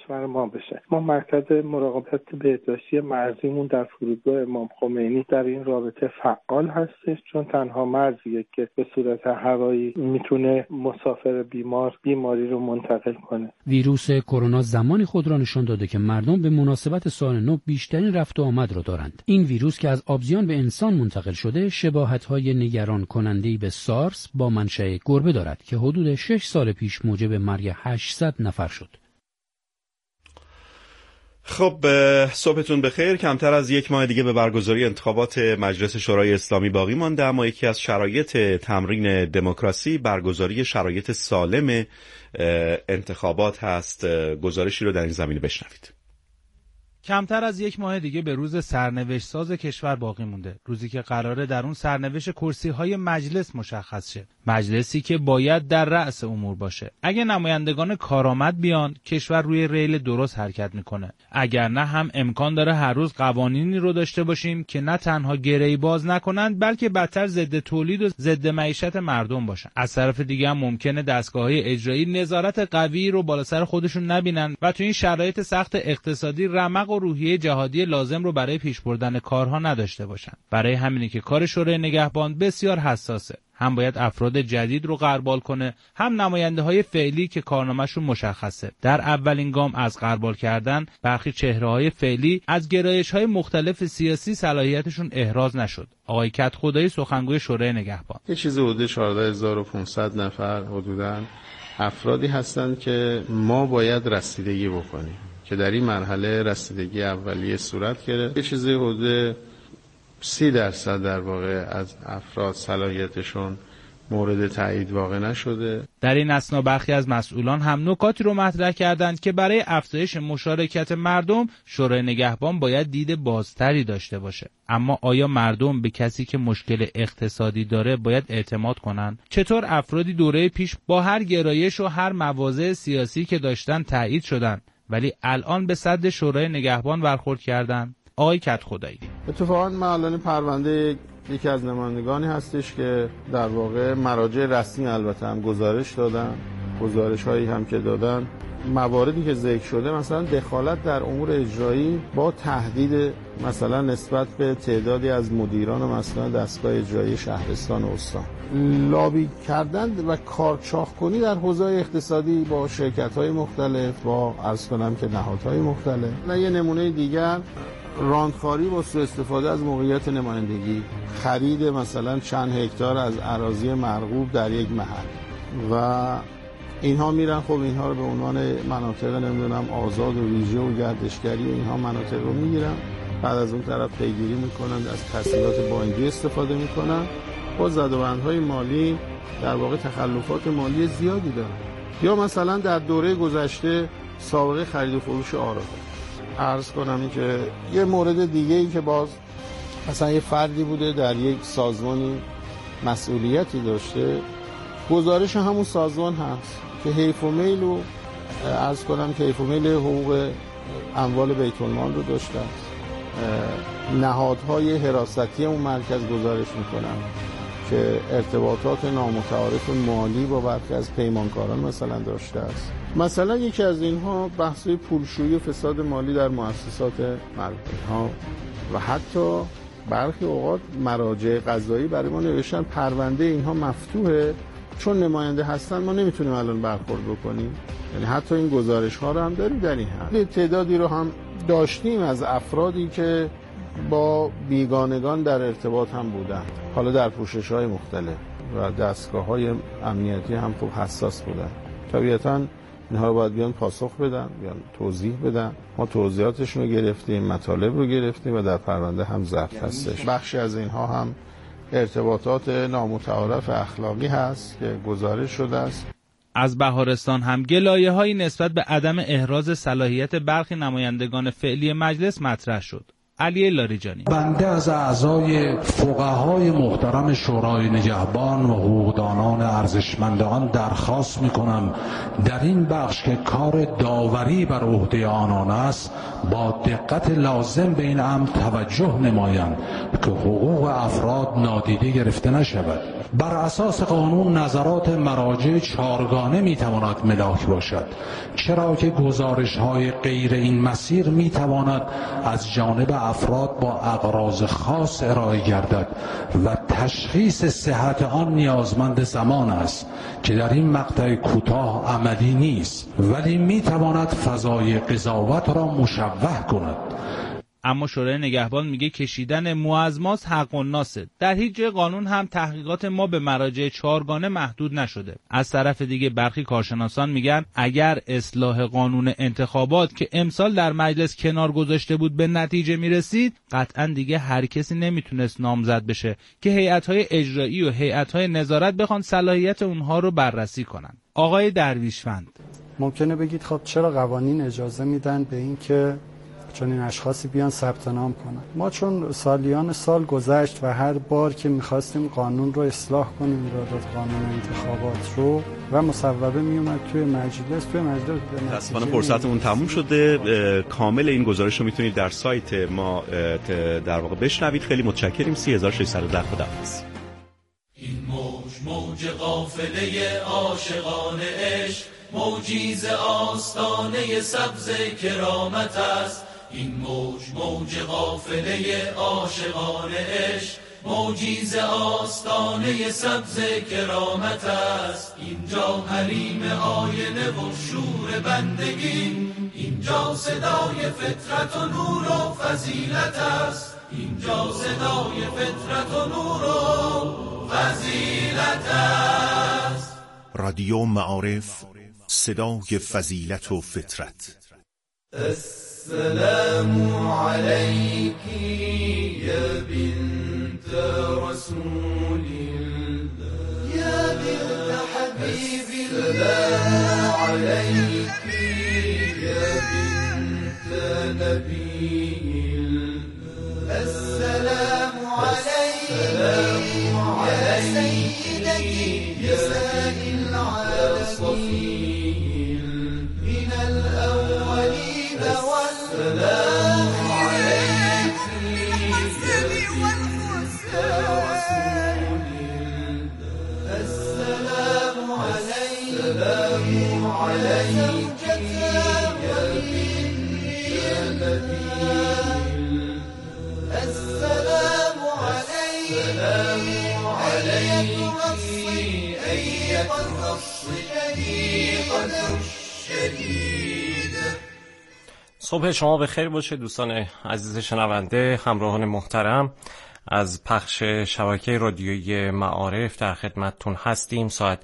کشور ما بشه. ما مرکز مراقبت بهداشتی مرزیمون در فرودگاه امام خمینی در این رابطه فعال هستش، چون تنها مرزیه که به صورت هوایی میتونه مسافر بیماری رو منتقل کنه. ویروس کرونا زمانی خود را نشان داده که مردم به مناسبت سال نو بیشترین رفت و آمد را دارند. این ویروس که از آبزیان به انسان منتقل شده شباهت‌های نگران کننده‌ای به سارس با منشأ گربه دارد که حدود 6 سال پیش موجب مرگ 800 نفر شد. خب صبحتون بخیر. کمتر از یک ماه دیگه به برگزاری انتخابات مجلس شورای اسلامی باقی مانده، اما یکی از شرایط تمرین دموکراسی برگزاری شرایط سالم انتخابات هست. گزارشی رو در این زمینه بشنوید. کمتر از یک ماه دیگه به روز سرنوشت ساز کشور باقی مونده، روزی که قراره در اون سرنوشت کرسی‌های مجلس مشخص شه، مجلسی که باید در رأس امور باشه. اگه نمایندگان کارآمد بیان، کشور روی ریل درست حرکت میکنه، اگر نه هم امکان داره هر روز قوانینی رو داشته باشیم که نه تنها گره‌ای باز نکنند بلکه بدتر ضد تولید و ضد معیشت مردم باشن. از طرف دیگه هم ممکنه دستگاه‌های اجرایی نظارت قوی رو بالا سر خودشون نبینن و تو این شرایط سخت اقتصادی رمق و روحیه جهادی لازم رو برای پیش بردن کارها نداشته باشن. برای همینه که کار شورای نگهبان بسیار حساسه. هم باید افراد جدید رو غربال کنه، هم نماینده‌های فعلی که کارنامه‌شون مشخصه. در اولین گام از غربال کردن برخی چهره‌های فعلی از گرایش‌های مختلف سیاسی صلاحیتشون احراز نشد. آقای کدخدایی سخنگوی شورای نگهبان: یه چیز حدود 14500 نفر حدوداً افرادی هستند که ما باید رسیدگی بکنیم که در این مرحله رسیدگی اولیه صورت گرفت. یه چیزی حدود 30% در واقع از افراد صلاحیتشون مورد تایید واقع نشده. در این اثنا برخی از مسئولان هم نکاتی رو مطرح کردند که برای افزایش مشارکت مردم شورای نگهبان باید دید بازتری داشته باشه. اما آیا مردم به کسی که مشکل اقتصادی داره باید اعتماد کنن؟ چطور افرادی دوره پیش با هر گرایش و هر مواضع سیاسی که داشتن تایید شدن ولی الان به سد شورای نگهبان برخورد کردن؟ آقای کدخدایی: اتفاقا من الان پرونده یکی از نمایندگانی هستش که در واقع مراجع رسمی البته هم گزارش دادن، گزارش هایی هم که دادن، مواردی که ذکر شده مثلا دخالت در امور اجرایی با تهدید مثلا نسبت به تعدادی از مدیران و مثلا دستگاه اجرایی شهرستان و استان، لابی کردن و کارچاخ کنی در حوزه اقتصادی با شرکت‌های مختلف، با عرض کنم که نهادهای مختلف. و یه نمونه دیگر راندخواری با سوء استفاده از موقعیت نمایندگی، خرید مثلا چند هکتار از اراضی مرغوب در یک محل و اینها میرن. خب اینها رو به عنوان مناطق نمیدونم آزاد و ویژه و گردشگری و اینها مناطق رو میگیرن، بعد از اون طرف پیگیری میکنن، از تسهیلات بانکی استفاده میکنن، با زدوبندهای مالی در واقع تخلفات مالی زیادی دارن. یا مثلا در دوره گذشته سابقه خرید و فروش آرا. عرض کنم این که یه مورد دیگه ای که باز مثلا یه فردی بوده در یک سازمانی مسئولیتی داشته، گزارش همون سازمان هست که حیف و میل و عرض کنم که حیف و میل حقوق اموال بیت المال رو داشته است. نهادهای حراستی اون مرکز گزارش میکنن که ارتباطات نامتعارف مالی با برخی از پیمانکاران مثلا داشته است. مثلا یکی از اینها بحث‌های پولشویی و فساد مالی در مؤسسات مربوطه ها و حتی برخی اوقات مراجع قضایی برای ما نوشتن پرونده اینها مفتوحه چون نماینده هستن ما نمیتونیم الان برخورد بکنیم. یعنی حتی این گزارش ها رو هم داریم در این حد. تعدادی رو هم داشتیم از افرادی که با بیگانگان در ارتباط هم بودن، حالا در پوشش‌های مختلف و دستگاه‌های امنیتی هم خوب حساس بودن. طبیعتاً اینها رو باید بیان پاسخ بدن، بیان توضیح بدن. ما توضیحاتشون رو گرفتیم، مطالب رو گرفتیم و در پرونده هم ضبط هستش. بخشی از اینها هم ارتباطات نامتعارف اخلاقی هست که گزارش شده است. از بهارستان هم گلایه‌هایی نسبت به عدم احراز صلاحیت برخی نمایندگان فعلی مجلس مطرح شد. علی لاریجانی: بنده از اعضای فقهای محترم شورای نگهبان و حقوقدانان ارزشمندان درخواست میکنم در این بخش که کار داوری بر عهده آنان است با دقت لازم به این امر توجه نمایند که حقوق افراد نادیده گرفته نشود. بر اساس قانون نظرات مراجع چارگانه میتواند ملاک باشد، چرا که گزارش‌های غیر این مسیر میتواند از جانب افراد با اغراض خاص ارائه گردد و تشخیص صحت آن نیازمند زمان است که در این مقطع کوتاه عملی نیست، ولی میتواند فضای قضاوت را مشوه کند. اما شورای نگهبان میگه کشیدن مو از ماست حق الناسه. در هیچ جای قانون هم تحقیقات ما به مراجع چهارگانه محدود نشده. از طرف دیگه برخی کارشناسان میگن اگر اصلاح قانون انتخابات که امسال در مجلس کنار گذاشته بود به نتیجه میرسید، قطعا دیگه هر کسی نمیتونست نامزد بشه که هیئت‌های اجرایی و هیئت‌های نظارت بخوان صلاحیت اونها رو بررسی کنن. آقای درویشوند: ممکنه بگید خب چرا قوانین اجازه میدن به این که چون این اشخاصی بیان ثبت نام کنن؟ ما چون سالیان سال گذشت و هر بار که میخواستیم قانون رو اصلاح کنیم، ایرادات قانون انتخابات رو، و مصوبه میومد توی مجلس متاسفانه فرصتمون تموم شده. کامل این گزارش رو میتونید در سایت ما در واقع بشنوید. خیلی متشکریم. 3610 خداحافظ. این موج قافله عاشقان عشق، موجی ز آستانه سبز کرامت است. این موج قافله عاشقان عشق، موجی ز آستانه سبز کرامت است. اینجا حریم آینه و شور بندگی، اینجا صدای فطرت و نور و فضیلت است. اینجا صدای فطرت و نور و فضیلت است. رادیو معارف، صدای فضیلت و فطرت. السلام علیکی یا بنت رسول الله یا بنت حبیب الله. السلام علیکی یا بنت نبی الله. السلام علیکی یا سیدتی نساء العالمین من الاولین والسلام علیکی یا بنت رسول الله. السلام علیکی یا بنت نبی الله. السلام علیکی ایها الصدیقة الشدید. صبح شما بخیر باشه دوستان عزیز شنونده، همراهان محترم. از پخش شبکه رادیویی معارف در خدمتتون هستیم. ساعت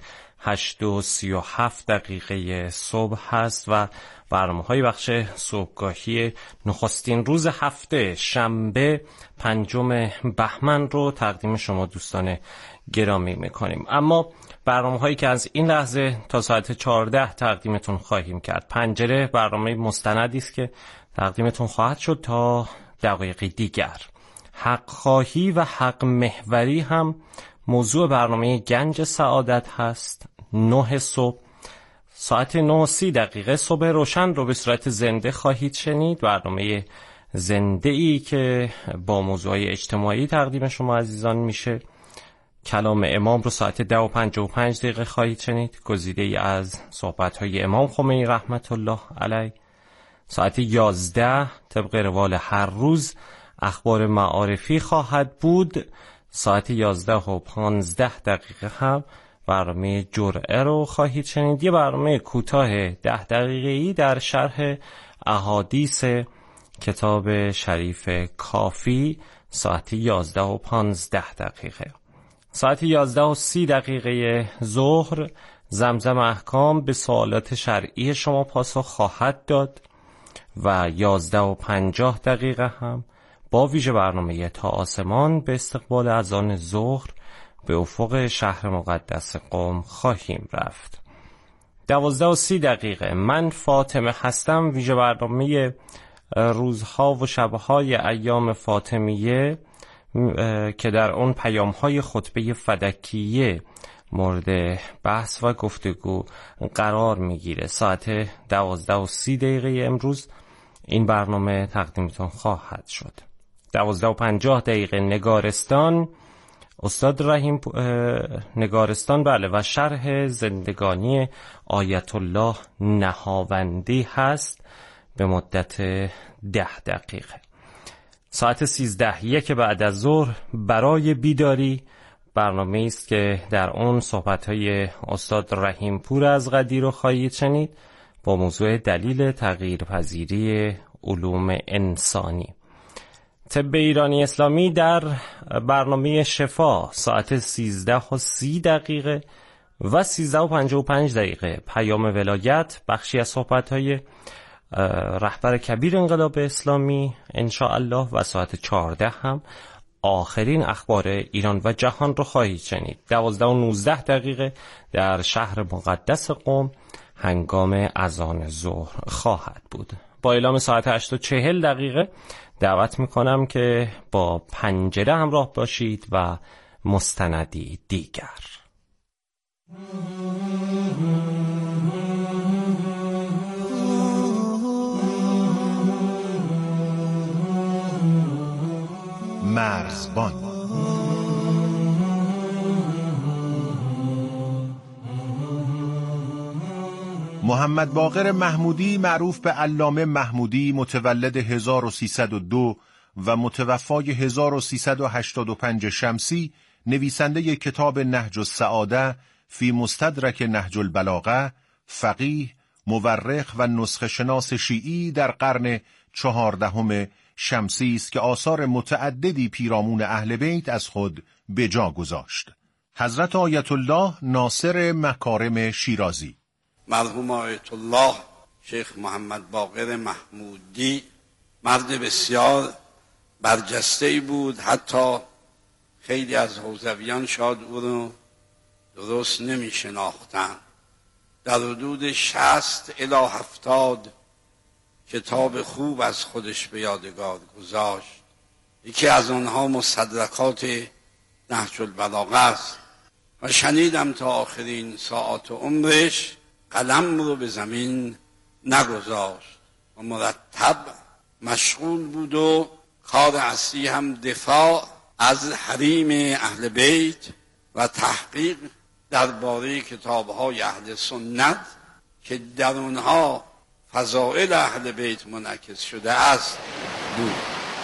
8:37 صبح هست و برنامه‌های بخش صبحگاهی نخستین روز هفته شنبه 5 بهمن رو تقدیم شما دوستان گرامی میکنیم. اما برنامه‌هایی که از این لحظه تا ساعت 14 تقدیمتون خواهیم کرد. پنجره برنامه مستندی است که تقدیمتون خواهد شد تا دقایقی دیگر. حق خواهی و حق محوری هم موضوع برنامه گنج سعادت هست. 9 صبح، ساعت 9:30 صبح روشن رو به صورت زنده خواهید شنید. برنامه زنده ای که با موضوعات اجتماعی تقدیم شما عزیزان میشه. کلام امام رو ساعت 10:55 خواهید شنید، گزیده ای از صحبت‌های امام خمینی رحمت الله علیه. ساعت 11 طبق روال هر روز اخبار معارفی خواهد بود. ساعت 11:15 هم برنامه جرعه رو خواهید شنید، یه برنامه کوتاه 10 دقیقه‌ای در شرح احادیث کتاب شریف کافی. ساعت 11:15. ساعت 11:30 ظهر زمزم احکام به سوالات شرعی شما پاسخ خواهد داد و 11:50 هم با ویژه برنامه تا آسمان به استقبال اذان ظهر به افق شهر مقدس قم خواهیم رفت. 12:30 من فاطمه هستم. ویژه برنامه روزها و شبهای ایام فاطمیه که در اون پیام‌های خطبه فدکیه مورد بحث و گفتگو قرار میگیره. ساعت 12:30 امروز این برنامه تقدیمتون خواهد شد. 12:50 نگارستان، استاد رحیم نگارستان بله و شرح زندگانی آیت الله نهاوندی هست به مدت 10 دقیقه. ساعت 13:01 بعد از ظهر برای بیداری، برنامه است که در اون صحبت‌های استاد رحیم پور از قدی رو خواهید شنید با موضوع دلیل تغییرپذیری علوم انسانی. طب ایرانی اسلامی در برنامه شفا ساعت 13:30 و 13:55 پیام ولایت، بخشی از صحبت‌های رهبر کبیر انقلاب اسلامی انشاءالله، و ساعت 14 هم آخرین اخبار ایران و جهان رو خواهید شنید. 12:19 در شهر مقدس قم هنگام اذان ظهر خواهد بود. با اعلام ساعت 8:40 دعوت میکنم که با پنجره همراه باشید و مستندی دیگر. مرزبان. محمد باقر محمودی معروف به علامه محمودی، متولد 1302 و متوفای 1385 شمسی، نویسنده کتاب نهج السعاده فی مستدرک نهج البلاغه، فقیه، مورخ و نسخه شناس شیعی در قرن 14 شمسی است که آثار متعددی پیرامون اهل بیت از خود به جا گذاشت. حضرت آیت الله ناصر مکارم شیرازی. مرحوم آیت الله شیخ محمد باقر محمودی مرد بسیار برجسته‌ای بود. حتی خیلی از حوزویان شاید او رو درست نمی شناختن. در حدود 60 الی 70 کتاب خوب از خودش به یادگار گذاشت. یکی از آنها مستدرکات نهج البلاغه است و شنیدم تا آخرین ساعات عمرش قلم رو به زمین نگذاشت و مرتب مشغول بود و کار اصلی هم دفاع از حریم اهل بیت و تحقیق درباره کتاب‌های اهل سنت که در اونها فضائل اهل بیت منعکس شده است بود.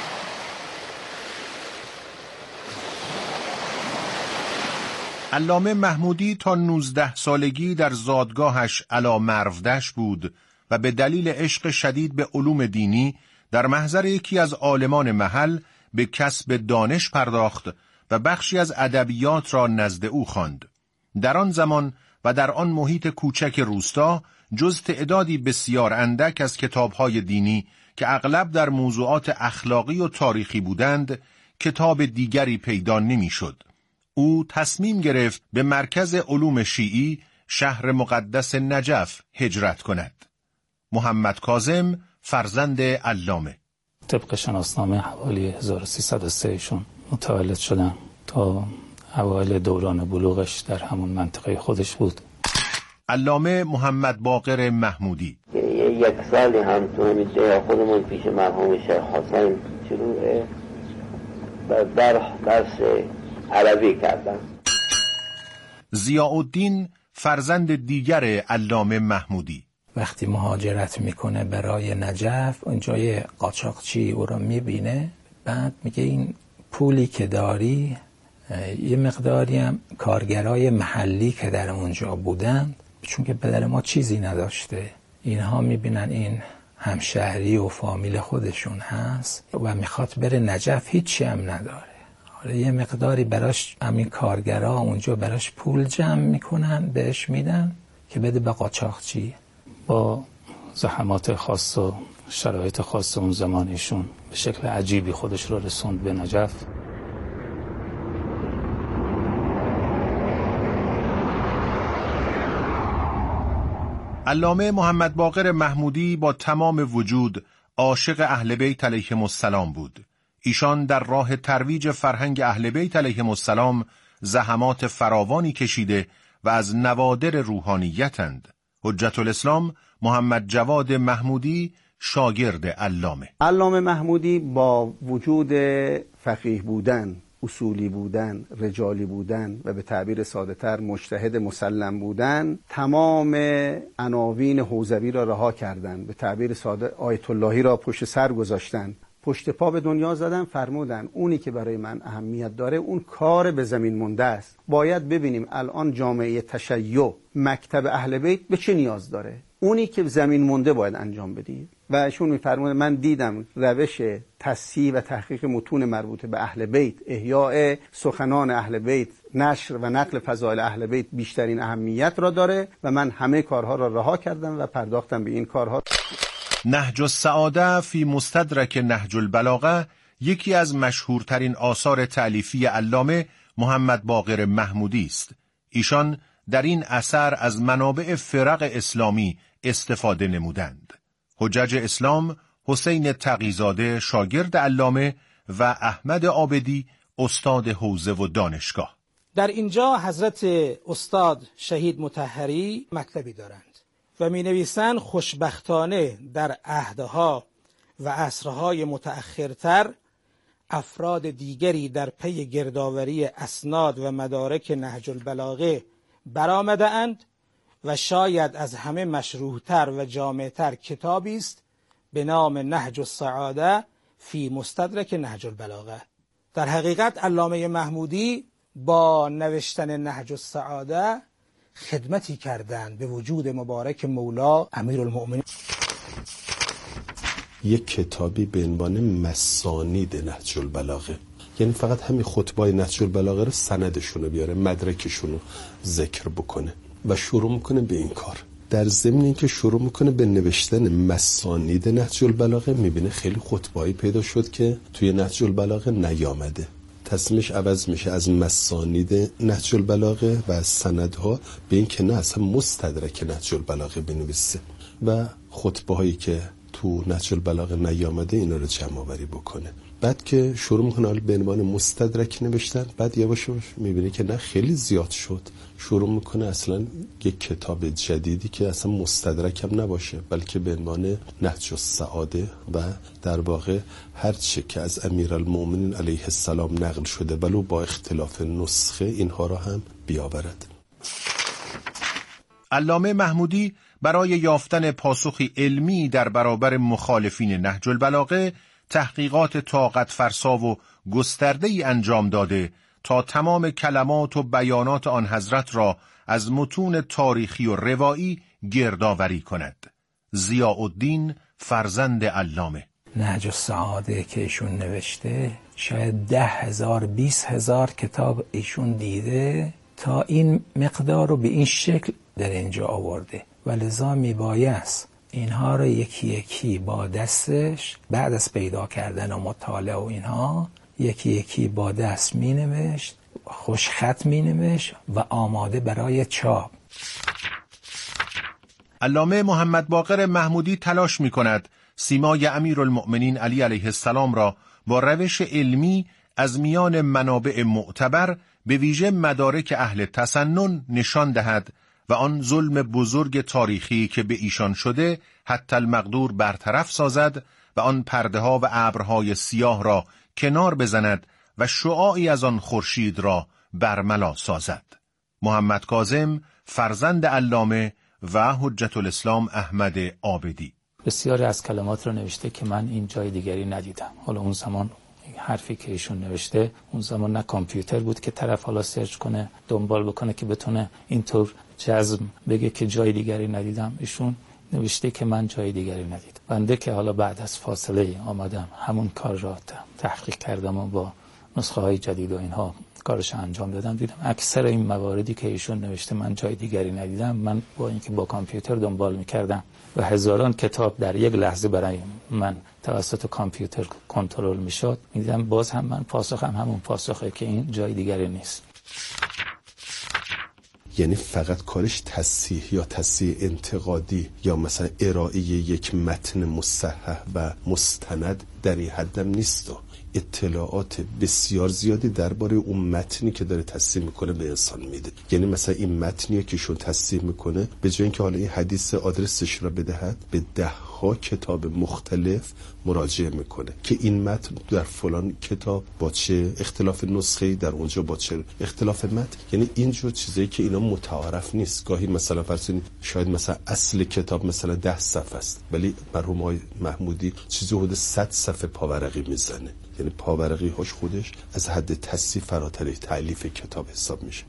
علامه محمودی تا 19 سالگی در زادگاهش علی مرودشت بود و به دلیل عشق شدید به علوم دینی در محضر یکی از عالمان محل به کسب دانش پرداخت و بخشی از ادبیات را نزد او خواند. در آن زمان و در آن محیط کوچک روستا جز تعدادی بسیار اندک از کتاب‌های دینی که اغلب در موضوعات اخلاقی و تاریخی بودند، کتاب دیگری پیدا نمی‌شد. او تصمیم گرفت به مرکز علوم شیعی شهر مقدس نجف هجرت کند. محمد کاظم فرزند علامه. طبق شناسنامه حوالی 1303 شون متولد شدن. تا اوایل دوران بلوغش در همون منطقه خودش بود. علامه محمد باقر محمودی. یک سالی هم تو همین جای خودمون پیش مرحوم شیخ حسین شروع درس عربی کردم. ضیاءالدین فرزند دیگر علامه محمودی. وقتی مهاجرت میکنه برای نجف، اونجای قاچاقچی او رو میبینه، بعد میگه این پولی که داری، یه مقداری هم کارگرای محلی که در اونجا بودن، چون که پدر ما چیزی نداشته، اینها میبینن این همشهری و فامیل خودشون هست و میخواد بره نجف، هیچی هم نداره. حالا یه مقداری براش همین کارگرها اونجا براش پول جمع میکنن، بهش میدن که بده به قاچاقچی. با زحمات خاص و شرایط خاص اون زمانشون به شکل عجیبی خودش رو رسوند به نجف. علامه محمد باقر محمودی با تمام وجود عاشق اهل بیت علیهم السلام بود. ایشان در راه ترویج فرهنگ اهل بیت علیهم السلام زحمات فراوانی کشیده و از نوادر روحانیتند. حجت الاسلام محمد جواد محمودی شاگرد علامه محمودی با وجود فقیه بودن، اصولی بودن، رجالی بودن و به تعبیر ساده تر مجتهد مسلم بودن، تمام عناوین حوزوی را رها کردند. به تعبیر ساده آیت اللهی را پشت سر گذاشتن، پشت پا به دنیا زدن. فرمودن اونی که برای من اهمیت داره اون کار به زمین مونده است. باید ببینیم الان جامعه تشیع، مکتب اهل بیت به چه نیاز داره. اونی که زمین مونده باید انجام بدیم. و ایشون می‌فرمایند من دیدم روش تصحیح و تحقیق متون مربوط به اهل بیت، احیاء سخنان اهل بیت، نشر و نقل فضائل اهل بیت بیشترین اهمیت را داره و من همه کارها را رها کردم و پرداختم به این کارها. نهج السعاده فی مستدرک نهج البلاغه یکی از مشهورترین آثار تألیفی علامه محمد باقر محمودی است. ایشان در این اثر از منابع فرق اسلامی استفاده نمودند. حجج اسلام حسین تقی‌زاده شاگرد علامه و احمد عابدی استاد حوزه و دانشگاه. در اینجا حضرت استاد شهید مطهری مکتبی دارند و می نویسند خوشبختانه در عهدها و عصرهای متأخرتر افراد دیگری در پی گردآوری اسناد و مدارک نهج البلاغه برآمده اند و شاید از همه مشروحتر و جامعتر کتابی است به نام نهج السعاده فی مستدرک نهج البلاغه. در حقیقت علامه محمودی با نوشتن نهج السعاده خدمتی کردند به وجود مبارک مولا امیرالمؤمنین. یک کتابی به عنوان مسانید نهج البلاغه، یعنی فقط همین خطبای نهج البلاغه رو سندشون رو بیاره، مدرکشون رو ذکر بکنه و شروع میکنه به این کار. در ضمن اینکه شروع میکنه به نوشتن مسانید نهج البلاغه، میبینه خیلی خطبایی پیدا شد که توی نهج البلاغه نیامده، تصمیمش عوض میشه از مسانید نهج البلاغه و از سندها به این که نه اصلا مستدرک نهج البلاغه بنویسه و خطبه هایی که تو نهج البلاغه نیامده اینا رو جمع آوری بکنه. بعد که شروع میکنه به عنوان مستدرک نوشتن، بعد یواش یواش میبینه که نه خیلی زیاد شد، شروع میکنه اصلا یک کتاب جدیدی که اصلا مستدرک هم نباشه بلکه به عنوان نهج السعاده و در واقع هر چه که از امیرالمؤمنین علیه السلام نقل شده ولو با اختلاف نسخه اینها را هم بیاورد. علامه محمودی برای یافتن پاسخی علمی در برابر مخالفین نهج البلاغه تحقیقات طاقت فرسا و گسترده‌ای انجام داده تا تمام کلمات و بیانات آن حضرت را از متون تاریخی و روایی گردآوری کند. ضیاءالدین فرزند علامه. نهج السعاده که ایشون نوشته شاید 10,000 20,000 کتاب ایشون دیده تا این مقدار رو به این شکل در اینجا آورده و لذا میبایست اینها رو یکی یکی با دستش بعد از پیدا کردن و مطالعه و اینها یکی یکی با دست می نوشت، خوشخط می نوشت و آماده برای چاپ. علامه محمد باقر محمودی تلاش می کند سیمای امیرالمؤمنین علی علیه السلام را با روش علمی از میان منابع معتبر به ویژه مدارک اهل تسنن نشان دهد و آن ظلم بزرگ تاریخی که به ایشان شده حتی المقدور برطرف سازد و آن پرده ها و ابرهای سیاه را کنار بزند و شعاعی از آن خورشید را برملا سازد. محمد کاظم فرزند علامه و حجت الاسلام احمد عابدی. بسیاری از کلمات را نوشته که من این جای دیگری ندیدم. حالا اون زمان حرفی که ایشون نوشته اون زمان نه کامپیوتر بود که طرف حالا سرچ کنه دنبال بکنه که بتونه اینطور جزم بگه که جای دیگری ندیدم. ایشون نوشته که من جای دیگری ندیدم. بنده که حالا بعد از فاصله آمدم همون کار را تحقیق کردم و با نسخه های جدید و اینها کارش انجام دادم، دیدم اکثر این مواردی که ایشون نوشته من جای دیگری ندیدم، من با اینکه با کامپیوتر دنبال میکردم و هزاران کتاب در یک لحظه برای من توسط کامپیوتر کنترل میشد، میدیدم باز هم من پاسخم همون پاسخه که این جای دیگری نیست. یعنی فقط کارش تصحیح یا تصحیح انتقادی یا مثلا ارائه یک متن مصحح و مستند در این حدم نیست. اطلاعات بسیار زیادی درباره اون متنی که داره تصحیح میکنه به انسان میده. یعنی مثلا این متنی که شون تصحیح میکنه به جای اینکه حالا این حدیث آدرسش را بدهد به 10 کتاب مختلف مراجعه میکنه که این متن در فلان کتاب با چه اختلاف نسخه‌ای، در اونجا با چه اختلاف متن. یعنی اینجور چیزایی که اینا متعارف نیست. گاهی مثلا فرض شاید مثلا اصل کتاب مثلا 10 صفحه است ولی مرحوم آقای محمودی چیزی حدود 100 صفحه پاورقی میزنه. یعنی پاورقی هاش خودش از حد تصحیح فراتر تألیف کتاب حساب میشه.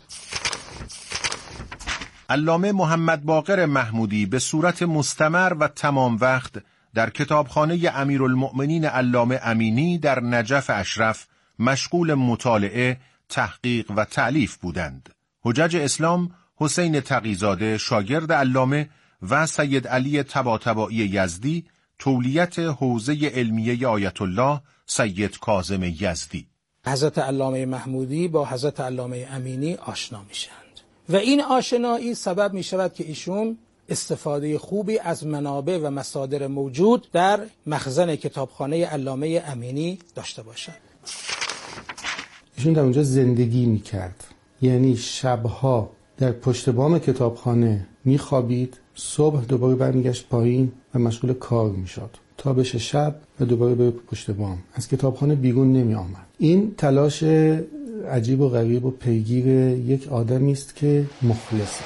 علامه محمد باقر محمودی به صورت مستمر و تمام وقت در کتابخانه امیرالمؤمنین علامه امینی در نجف اشرف مشغول مطالعه، تحقیق و تألیف بودند. حجج اسلام حسین تقی‌زاده شاگرد علامه و سید علی طباطبایی یزدی تولیت حوزه علمیه آیت الله سید کاظم یزدی. حضرت علامه محمودی با حضرت علامه امینی آشنا میشند و این آشنایی سبب می شود که ایشون استفاده خوبی از منابع و مصادر موجود در مخزن کتابخانه علامه امینی داشته باشند. ایشون در اونجا زندگی می کرد، یعنی شبها در پشت بام کتابخانه می خوابید، صبح دوباره برمیگشت پایین و مشغول کار می شد تا بشه شب و دوباره به پشت بام، از کتابخانه بیرون نمی آمد. این تلاش عجیب و غریب و پیگیر یک آدمی است که مخلصه.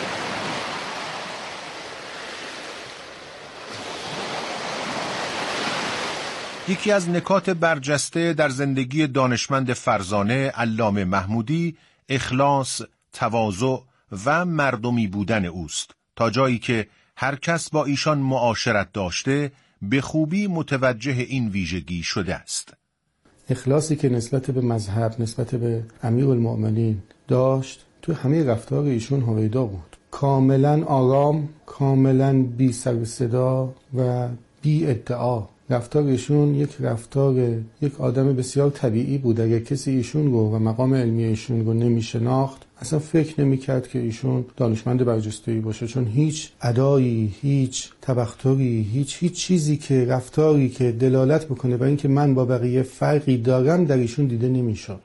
یکی از نکات برجسته در زندگی دانشمند فرزانه علامه محمودی اخلاص، تواضع و مردمی بودن اوست، تا جایی که هر کس با ایشان معاشرت داشته به خوبی متوجه این ویژگی شده است. اخلاصی که نسبت به مذهب، نسبت به امیرالمؤمنین داشت تو همه رفتار ایشون هویدا بود. کاملا آرام، کاملا بی سر و صدا و بی ادعا. رفتار ایشون یک رفتار یک آدم بسیار طبیعی بود. اگر کسی ایشون رو و مقام علمی ایشون رو نمی‌شناخت اصلا فکر نمی‌کرد که ایشون دانشمند برجسته‌ای باشه، چون هیچ ادایی، هیچ تبختری، هیچ چیزی که رفتاری که دلالت بکنه بر اینکه من با بقیه فرقی دارم در ایشون دیده نمی‌شد.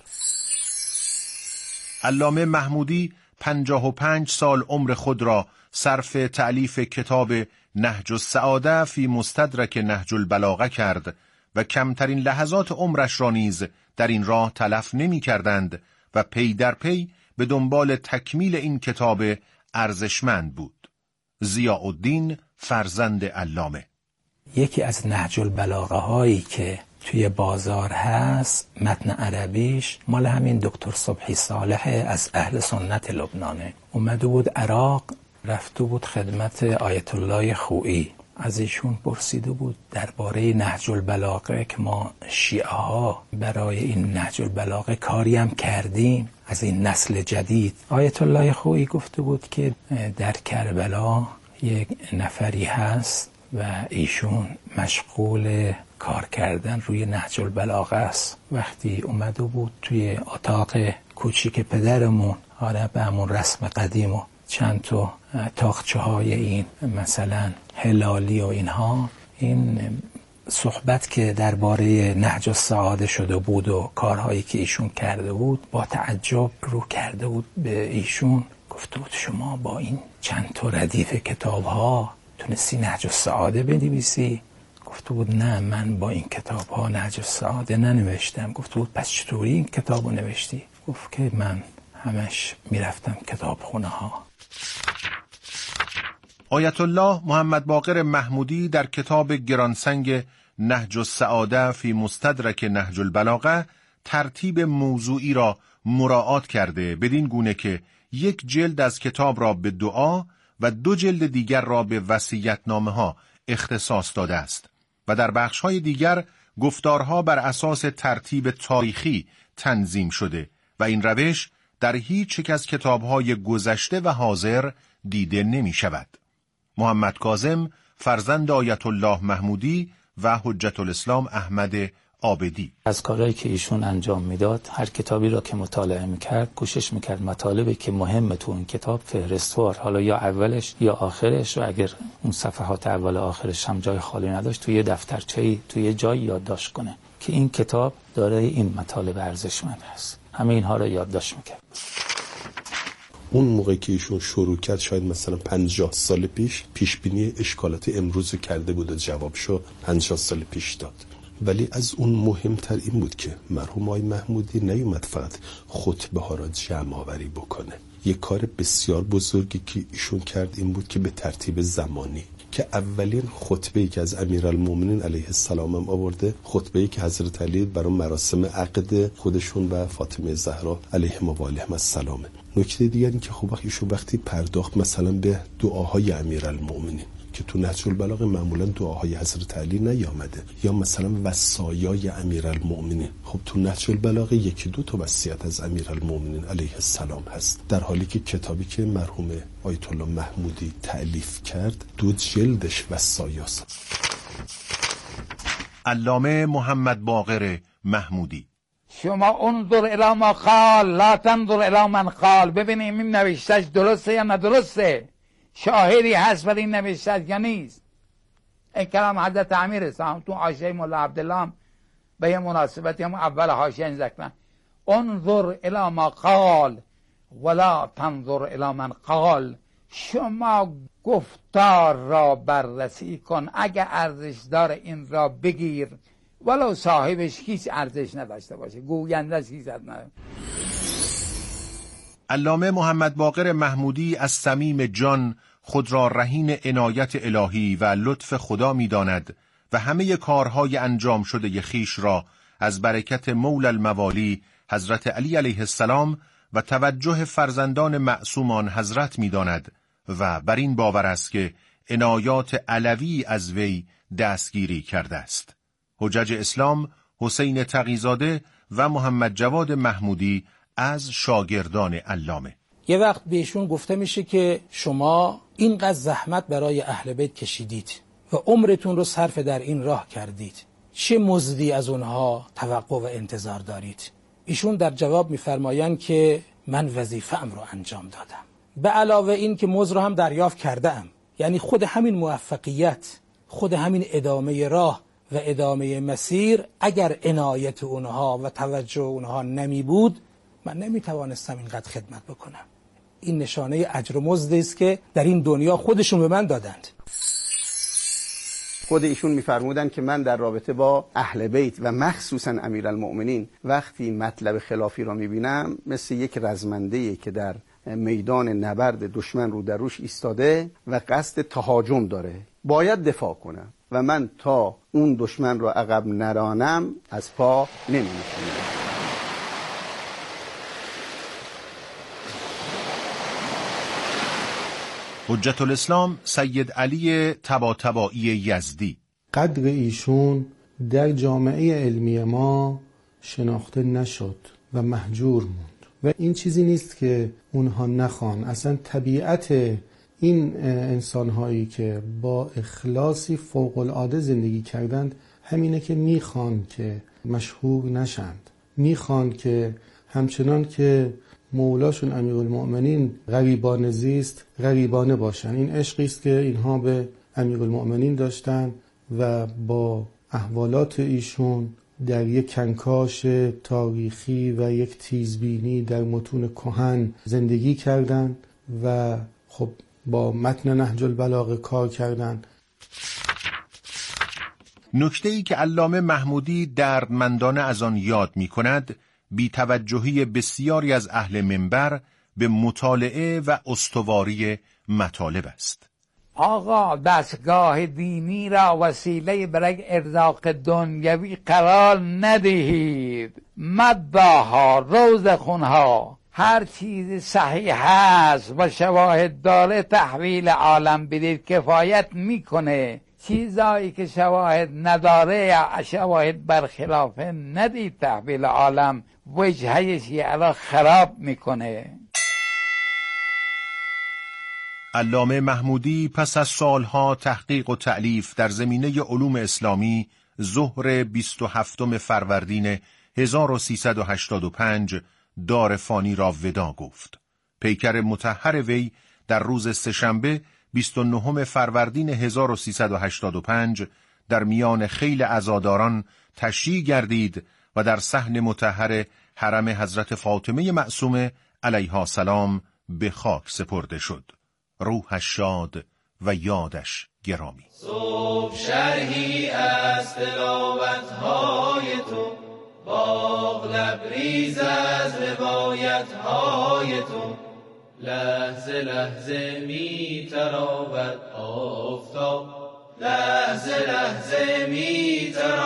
علامه محمودی 55 سال عمر خود را صرف تألیف کتاب نهج السعاده فی مستدرک نهج البلاغه کرد و کمترین لحظات عمرش را نیز در این راه تلف نمی کردند و پی در پی به دنبال تکمیل این کتاب ارزشمند بود. ضیاءالدین فرزند علامه. یکی از نهج البلاغه هایی که توی بازار هست، متن عربیش مال همین دکتر صبحی صالح از اهل سنت لبنانه. اومده بود عراق، رفته بود خدمت آیت الله خویی، از ایشون پرسیده بود درباره نهج البلاغه که ما شیعه ها برای این نهج البلاغه کاری هم کردیم از این نسل جدید. آیت الله خویی گفته بود که در کربلا یک نفری هست و ایشون مشغول کار کردن روی نهج البلاغه است. وقتی اومده بود توی اتاق کوچیک پدرمون، به همون رسم قدیم و چند تا تاقچه های این مثلا هلالی و اینها، این صحبت که درباره نهج السعاده شده بود و کارهایی که ایشون کرده بود، با تعجب رو کرده بود به ایشون، گفته بود شما با این چند تا ردیف کتاب ها تونستی نهج السعاده بنویسی؟ گفته بود نه، من با این کتاب ها نهج السعاده ننوشتم. گفته بود پس چطوری این کتاب رو نوشتی؟ گفت که من همش میرفتم کتاب خونه ها. آیت الله محمد باقر محمودی در کتاب گرانسنگ نهج السعاده فی مستدرک نهج البلاغه ترتیب موضوعی را مراعات کرده، بدین گونه که یک جلد از کتاب را به دعا و 2 جلد دیگر را به وصیت‌نامه ها اختصاص داده است و در بخش‌های دیگر گفتارها بر اساس ترتیب تاریخی تنظیم شده و این روش در هیچ یک از کتاب‌های گذشته و حاضر دیده نمی شود. محمد کاظم فرزند آیت الله محمودی و حجت الاسلام احمد عابدی. از کارهایی که ایشون انجام میداد، هر کتابی را که مطالعه میکرد کوشش میکرد مطالبی که مهمه تو اون کتاب فهرستوار، حالا یا اولش یا آخرش، و اگر اون صفحات اول آخرش هم جای خالی نداشت توی دفترچه‌ای توی جای یادداشت کنه که این کتاب داره این مطالب ارزشمند هست. همه اینها رو یادداشت میکرد. اون موقع که ایشون شروع کرد شاید مثلا 50 سال پیش بینی اشکالات امروز کرده بود و جوابشو 50 سال پیش داد. ولی از اون مهمتر این بود که مرحوم آقای محمودی نیومد فقط خطبه ها را جمع آوری بکنه. یک کار بسیار بزرگی که ایشون کرد این بود که به ترتیب زمانی که اولین خطبه‌ای که از امیرالمومنین علیه السلام هم آورده، خطبه‌ای که حضرت علی برای مراسم عقد خودشون و فاطمه زهرا علیهم و علیهم السلام. نکته دیگری که خب ایشون وقتی پرداخت مثلا به دعاهای امیرالمومنین که تو نهج البلاغه معمولا دعاهای حضرت علی نیامده، یا مثلا وصایای امیرالمومنین، خب تو نهج البلاغه یکی دو تا وصیت از امیرالمومنین علیه السلام هست، در حالی که کتابی که مرحوم آیت الله محمودی تألیف کرد 2 جلدش وصایاست. علامه محمد باقر محمودی: شما انظر الی ما قال لا تنظر الی من قال. ببینیم این نوشتهش درسته یا ندرسته، شاهدی هست ولی این نوشتهش یا نیست. این کلام حضرت امیر اسلام تو حاشیه مولا عبدالله به یه مناسبتی هم اول حاشیه این ذکرن: انظر الی ما قال ولا تنظر الی من قال. شما گفتار را بررسی کن، اگه ارزش داره این را بگیر ولو صاحبش هیچ ارزش نداشته باشه، گویندش هیچ ارزش نداره. علامه محمد باقر محمودی از صمیم جان خود را رهین عنایت الهی و لطف خدا می داند و همه کارهای انجام شده خیش را از برکت مولا الموالی حضرت علی علیه السلام و توجه فرزندان معصومان حضرت می داند و بر این باور است که عنایات علوی از وی دستگیری کرده است. حجج اسلام حسین تقی‌زاده و محمد جواد محمودی از شاگردان علامه. یه وقت بهشون گفته میشه که شما اینقدر زحمت برای اهل بیت کشیدید و عمرتون رو صرف در این راه کردید، چه مزدی از اونها توقع و انتظار دارید؟ ایشون در جواب میفرمایند که من وظیفه‌ام رو انجام دادم، به علاوه این که مزد رو هم دریافت کردم. یعنی خود همین موفقیت، خود همین ادامه راه و ادامه مسیر، اگر عنایت اونها و توجه اونها نمی بود من نمی توانستم اینقدر خدمت بکنم. این نشانه اجر و مزدی است که در این دنیا خودشون به من دادند. خود ایشون میفرمودن که من در رابطه با اهل بیت و مخصوصا امیرالمؤمنین وقتی مطلب خلافی را میبینم مثل یک رزمنده‌ای که در میدان نبرد دشمن رو در روش ایستاده و قصد تهاجم داره، باید دفاع کنم و من تا اون دشمن رو عقب نرانم از پا نمی‌نشینم. حجت الاسلام سید علی طباطبایی یزدی: قدر ایشون در جامعه علمی ما شناخته نشد و مهجور موند و این چیزی نیست که اونها نخوان. اصلا طبیعت این انسانهایی که با اخلاصی فوق العاده زندگی کردند همینه که میخوان که مشهور نشند، میخوان که همچنان که مولاشون امیرالمؤمنین غریبانه زیست غریبانه باشن. این عشقی است که اینها به امیرالمؤمنین داشتن و با احوالات ایشون در یک کنکاش تاریخی و یک تیزبینی در متون کهن زندگی کردند و خب با متن نهج البلاغه کار کردند. نکته‌ای که علامه محمودی دردمندانه از آن یاد می‌کند بی‌توجهی بسیاری از اهل منبر به مطالعه و استواری مطالب است. آقا دستگاه دینی را وسیله برای ارزاق دنیوی قرار ندهید. مداها، روزخونها، هر چیز صحیح هست و شواهد داره تحویل عالم بدید، کفایت میکنه. چیزایی که شواهد نداره یا شواهد برخلافه ندید تحویل عالم، وجهش یه خراب میکنه. علامه محمودی پس از سالها تحقیق و تألیف در زمینه علوم اسلامی ظهر 27 فروردین 1385 دار فانی را ودا گفت. پیکر مطهر وی در روز سه‌شنبه 29 فروردین 1385 در میان خیل عزاداران تشییع گردید و در صحن مطهر حرم حضرت فاطمه معصومه علیها السلام به خاک سپرده شد. روحش شاد و یادش گرامی. صبح شرحی از تلاوت‌های تو، باغ لبریز از روایت‌های تو، لحظه لحظه می تراود آفتاب، لحظه لحظه می تراود